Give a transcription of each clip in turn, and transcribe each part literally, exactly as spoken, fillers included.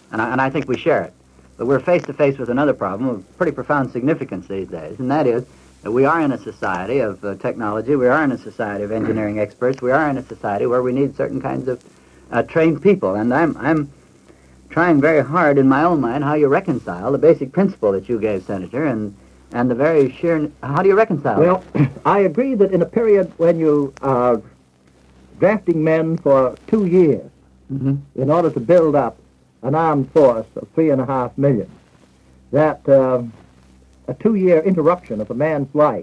and I, and I think we share it. But we're face-to-face with another problem of pretty profound significance these days, and that is that we are in a society of uh, technology, we are in a society of engineering experts, we are in a society where we need certain kinds of uh, trained people, and I'm, I'm trying very hard in my own mind how you reconcile the basic principle that you gave, Senator, and and the very sheer... How do you reconcile Well, it? I agree that in a period when you are drafting men for two years Mm-hmm. in order to build up an armed force of three and a half million, that uh, a two-year interruption of a man's life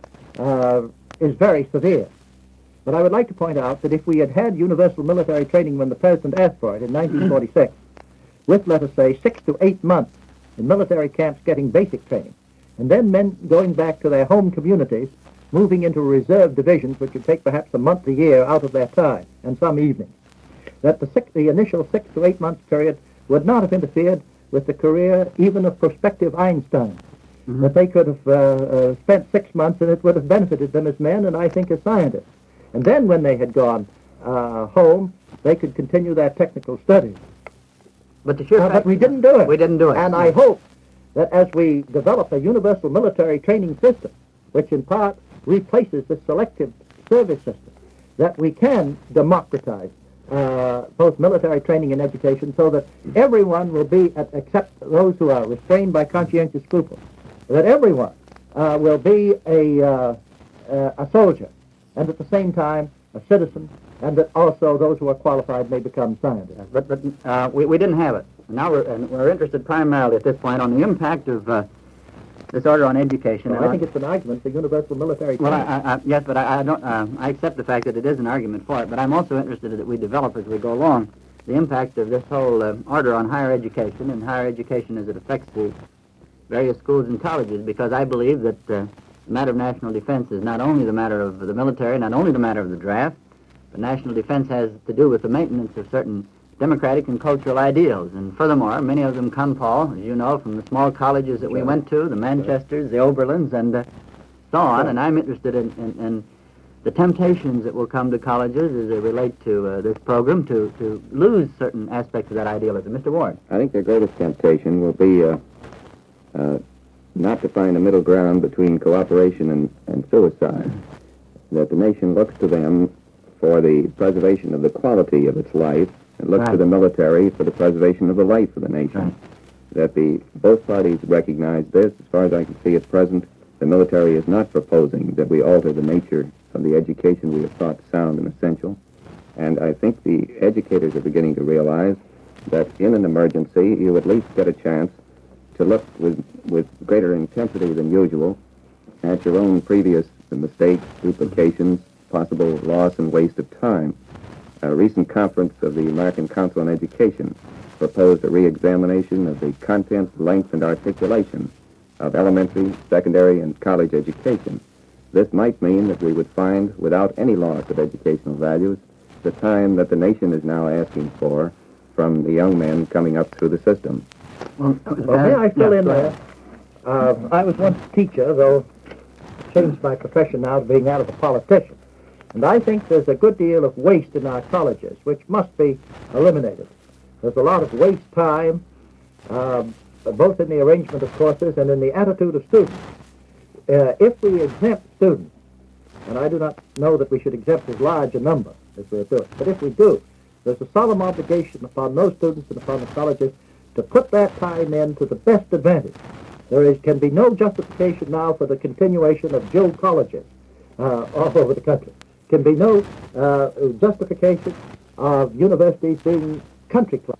uh, is very severe. But I would like to point out that if we had had universal military training when the President asked for it in nineteen forty-six, with, let us say, six to eight months in military camps getting basic training, and then men going back to their home communities, moving into reserve divisions, which would take perhaps a month a year out of their time, and some evenings, that the, six, the initial six to eight months period would not have interfered with the career even of prospective Einstein. Mm-hmm. That they could have uh, uh, spent six months and it would have benefited them as men and I think as scientists. And then when they had gone uh, home, they could continue their technical studies. But, the sheer uh, fact, but we didn't do it. We didn't do it. And no. I hope that as we develop a universal military training system, which in part replaces the selective service system, that we can democratize uh, both military training and education so that everyone will be, at, except those who are restrained by conscientious scruples, that everyone uh, will be a, uh, uh, a soldier, and at the same time a citizen, and that also those who are qualified may become scientists. But, but uh, we, we didn't have it. Now we're, and we're interested primarily at this point on the impact of uh, this order on education. Well, I think it's an argument for universal military training. Well, I, I, yes, but I, I don't. Uh, I accept the fact that it is an argument for it. But I'm also interested that we develop as we go along the impact of this whole uh, order on higher education and higher education as it affects the various schools and colleges. Because I believe that uh, the matter of national defense is not only the matter of the military, not only the matter of the draft, but national defense has to do with the maintenance of certain democratic and cultural ideals. And furthermore, many of them come, Paul, as you know, from the small colleges that we went to, the Manchesters, the Oberlins, and uh, so on. And I'm interested in, in, in the temptations that will come to colleges as they relate to uh, this program to, to lose certain aspects of that idealism. Mister Ward. I think their greatest temptation will be uh, uh, not to find a middle ground between cooperation and, and suicide. That the nation looks to them for the preservation of the quality of its life, and looks Right. to the military for the preservation of the life of the nation. Right. That the both parties recognize this. As far as I can see at present, the military is not proposing that we alter the nature of the education we have thought sound and essential. And I think the educators are beginning to realize that in an emergency, you at least get a chance to look with, with greater intensity than usual at your own previous mistakes, duplications, possible loss and waste of time. A recent conference of the American Council on Education proposed a re-examination of the content, length, and articulation of elementary, secondary, and college education. This might mean that we would find, without any loss of educational values, the time that the nation is now asking for from the young men coming up through the system. Well, well may I fill yeah, in there? Uh, I was once a teacher, though changed my profession now to being out of a politician. And I think there's a good deal of waste in our colleges, which must be eliminated. There's a lot of waste time, um, both in the arrangement of courses and in the attitude of students. Uh, if we exempt students, and I do not know that we should exempt as large a number as we're doing, but if we do, there's a solemn obligation upon those students and upon the colleges to put that time in to the best advantage. There is, can be no justification now for the continuation of Joe colleges uh, all over the country. Can be no uh, justification of universities being country clubs.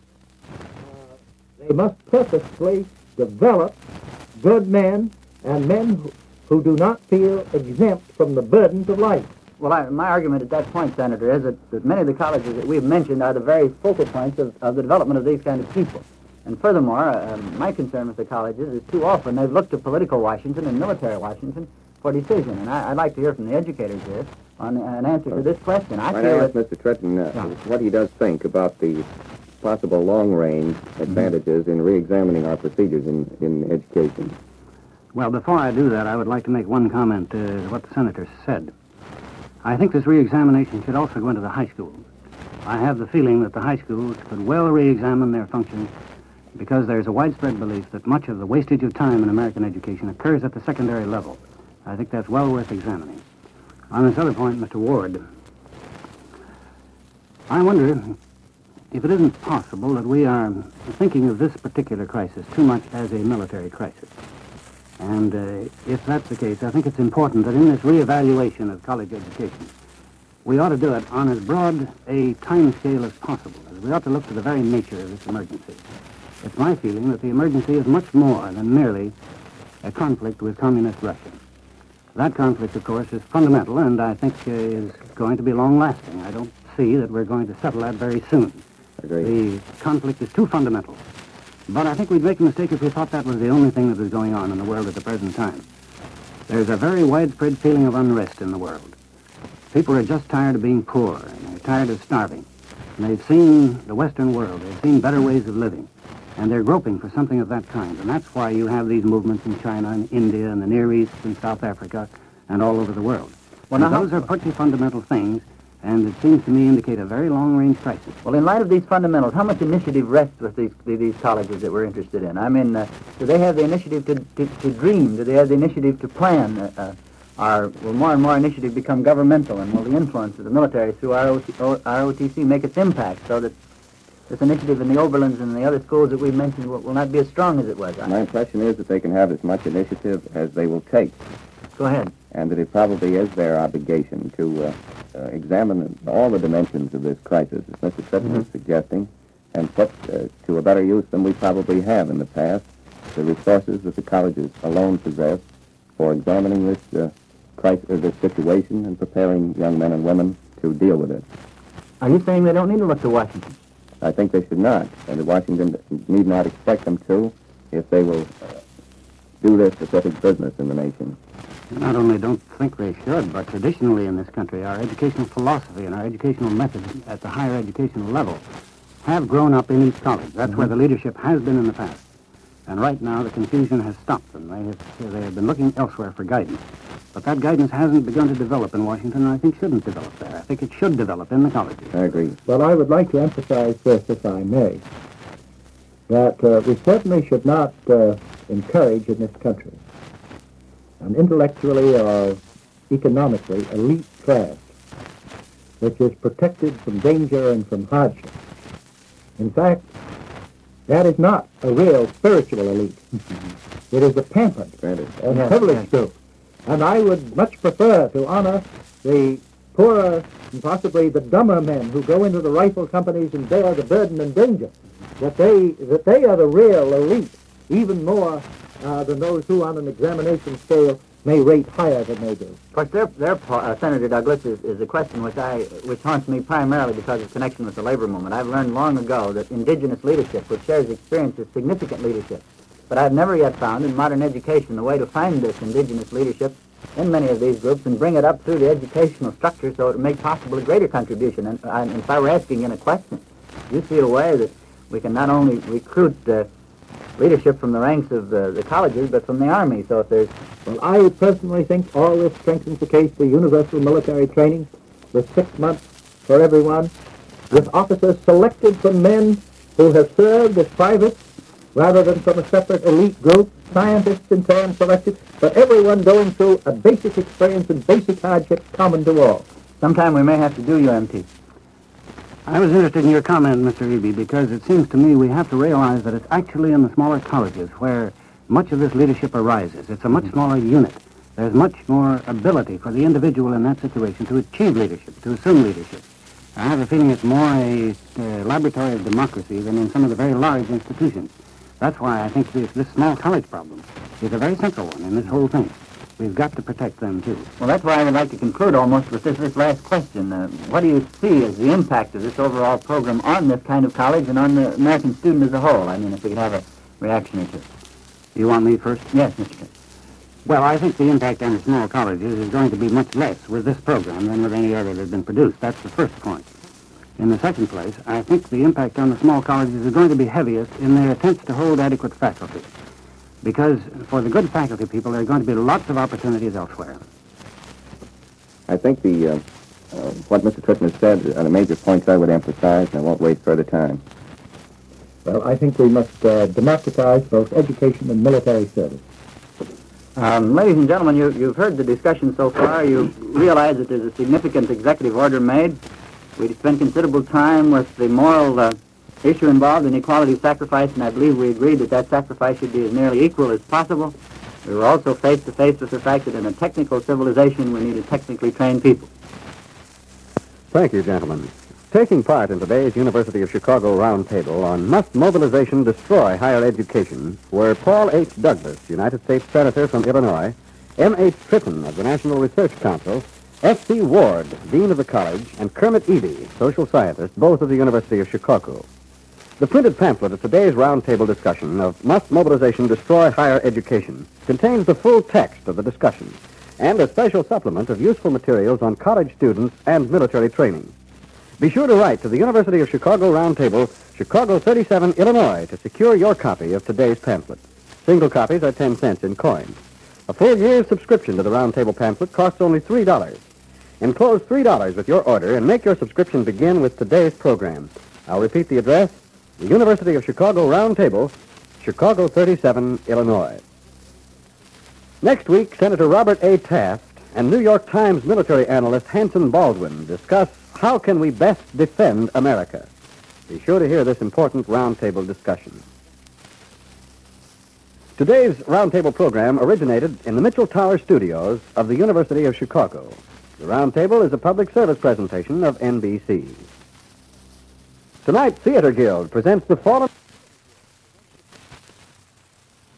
Uh, they must purposefully develop good men and men who, who do not feel exempt from the burdens of life. Well, I, my argument at that point, Senator, is that, that many of the colleges that we've mentioned are the very focal points of, of the development of these kind of people. And furthermore, uh, my concern with the colleges is too often they've looked to political Washington and military Washington for decision. And I, I'd like to hear from the educators here on an answer to this question. I Might feel I ask that, Mister Tretton uh, Yeah. what he does think about the possible long-range advantages in re-examining our procedures in, in education? Well, before I do that, I would like to make one comment to what the senator said. I think this re-examination should also go into the high schools. I have the feeling that the high schools could well re-examine their functions because there's a widespread belief that much of the wastage of time in American education occurs at the secondary level. I think that's well worth examining. On this other point, Mister Ward, I wonder if it isn't possible that we are thinking of this particular crisis too much as a military crisis. And uh, if that's the case, I think it's important that in this reevaluation of college education, we ought to do it on as broad a time scale as possible. As we ought to look to the very nature of this emergency. It's my feeling that the emergency is much more than merely a conflict with communist Russia. That conflict, of course, is fundamental and I think uh, is going to be long-lasting. I don't see that we're going to settle that very soon. Agreed. The conflict is too fundamental. But I think we'd make a mistake if we thought that was the only thing that was going on in the world at the present time. There's a very widespread feeling of unrest in the world. People are just tired of being poor, and they're tired of starving. And they've seen the Western world. They've seen better ways of living. And they're groping for something of that kind. And that's why you have these movements in China and India and the Near East and South Africa and all over the world. Well, and now, those are pretty fundamental things, and it seems to me indicate a very long-range crisis. Well, in light of these fundamentals, how much initiative rests with these these colleges that we're interested in? I mean, uh, do they have the initiative to, to, to dream? Do they have the initiative to plan? Uh, uh, are, will more and more initiative become governmental, and will the influence of the military through R O T C make its impact so that this initiative in the Oberlins and the other schools that we've mentioned will, will not be as strong as it was? My impression is that they can have as much initiative as they will take. Go ahead. And that it probably is their obligation to uh, uh, examine all the dimensions of this crisis, as Mister Tritton is suggesting, and put uh, to a better use than we probably have in the past the resources that the colleges alone possess for examining this, uh, crisis, uh, this situation and preparing young men and women to deal with it. Are you saying they don't need to look to Washington? I think they should not, and Washington need not expect them to if they will uh, do their specific business in the nation. Not only don't think they should, but traditionally in this country, our educational philosophy and our educational methods at the higher educational level have grown up in each college. That's mm-hmm. where the leadership has been in the past. And right now, the confusion has stopped them. They have, they have been looking elsewhere for guidance. But that guidance hasn't begun to develop in Washington, and I think shouldn't develop there. I think it should develop in the colleges. I agree. Well, I would like to emphasize this, if I may, that uh, we certainly should not uh, encourage in this country an intellectually or economically elite class which is protected from danger and from hardship. In fact, that is not a real spiritual elite. It is a pampered and Yes, privileged yes. group. And I would much prefer to honor the poorer and possibly the dumber men who go into the rifle companies and bear the burden and danger, that they, that they are the real elite, even more uh, than those who on an examination scale may rate higher than they do. Of course, their, their uh, Senator Douglas is, is a question which I which haunts me primarily because of connection with the labor movement. I've learned long ago that indigenous leadership, which shares experience, is significant leadership. But I've never yet found in modern education the way to find this indigenous leadership in many of these groups and bring it up through the educational structure so it would make possible a greater contribution. And, and if I were asking in a question, do you see a way that we can not only recruit uh, leadership from the ranks of the, the colleges, but from the Army? So if there's... Well, I personally think all this strengthens the case for universal military training with six months for everyone, with officers selected from men who have served as privates rather than from a separate elite group, scientists in turn selected, but everyone going through a basic experience and basic hardships common to all. Sometime we may have to do U M T. I was interested in your comment, Mister Eby, because it seems to me we have to realize that it's actually in the smaller colleges where much of this leadership arises. It's a much smaller unit. There's much more ability for the individual in that situation to achieve leadership, to assume leadership. I have a feeling it's more a uh, laboratory of democracy than in some of the very large institutions. That's why I think this, this small college problem is a very central one in this whole thing. We've got to protect them, too. Well, that's why I would like to conclude almost with this, this last question. Uh, what do you see as the impact of this overall program on this kind of college and on the American student as a whole? I mean, if we could have a reaction or two. You want me first? Yes, Mister Kent. Well, I think the impact on the small colleges is going to be much less with this program than with any other that has been produced. That's the first point. In the second place, I think the impact on the small colleges is going to be heaviest in their attempts to hold adequate faculty. Because for the good faculty people, there are going to be lots of opportunities elsewhere. I think the uh, uh, what Mister Tritton has said are the major points I would emphasize, and I won't waste further time. Well, I think we must uh, democratize both education and military service. Um, ladies and gentlemen, you, you've heard the discussion so far. You realize that there's a significant executive order made. We spent considerable time with the moral uh, issue involved in equality of sacrifice, and I believe we agreed that that sacrifice should be as nearly equal as possible. We were also face to face with the fact that in a technical civilization we needed technically trained people. Thank you, gentlemen. Taking part in today's University of Chicago Roundtable on Must Mobilization Destroy Higher Education were Paul H. Douglas, United States Senator from Illinois, M H. Tritton of the National Research Council, F C Ward, Dean of the College, and Kermit Eby, social scientist, both of the University of Chicago. The printed pamphlet of today's roundtable discussion of Must Mobilization Destroy Higher Education contains the full text of the discussion and a special supplement of useful materials on college students and military training. Be sure to write to the University of Chicago Roundtable, Chicago thirty-seven, Illinois, to secure your copy of today's pamphlet. Single copies are ten cents in coin. A full year's subscription to the Roundtable pamphlet costs only three dollars. Enclose three dollars with your order and make your subscription begin with today's program. I'll repeat the address: the University of Chicago Roundtable, Chicago thirty-seven, Illinois. Next week, Senator Robert A. Taft and New York Times military analyst Hanson Baldwin discuss how can we best defend America. Be sure to hear this important roundtable discussion. Today's roundtable program originated in the Mitchell Tower studios of the University of Chicago. The roundtable is a public service presentation of N B C. Tonight, Theater Guild presents The Fallen...